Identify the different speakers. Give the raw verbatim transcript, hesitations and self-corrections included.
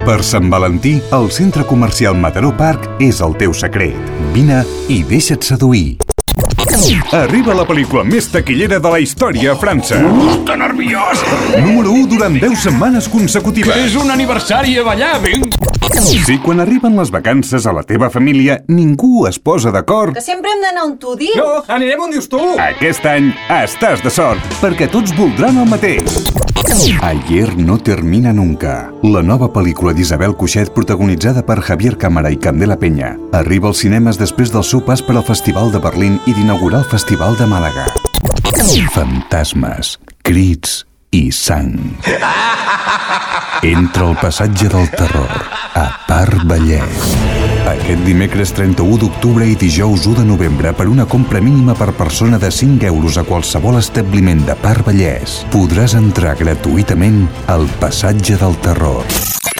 Speaker 1: Per Sant Valentí, el centre comercial Mataró Park és el teu secret. Vine i deixa't seduir. Arriba la pel·lícula més taquillera de la història a França.
Speaker 2: Que nerviós!
Speaker 1: Número u durant deu setmanes consecutives.
Speaker 2: Que és un aniversari a ballar, vinc!
Speaker 1: Si quan arriben les vacances a la teva família ningú es posa d'acord...
Speaker 3: Que sempre hem d'anar on tu dius.
Speaker 2: No, anirem on dius tu!
Speaker 1: Aquest any estàs de sort, perquè tots voldran el mateix. Ayer no termina nunca. La nova pel·lícula d'Isabel Cuixet protagonitzada per Javier Cámara i Candela Peña arriba als cinemes després del seu pas per al Festival de Berlín i d'inaugurar el Festival de Màlaga. Fantasmes, crits i sang. Entra al passatge del terror a Parc Vallès. Aquest dimecres trenta-u d'octubre i dijous u de novembre, per una compra mínima per persona de cinc euros a qualsevol establiment de Parc Vallès, podràs entrar gratuïtament al passatge del terror.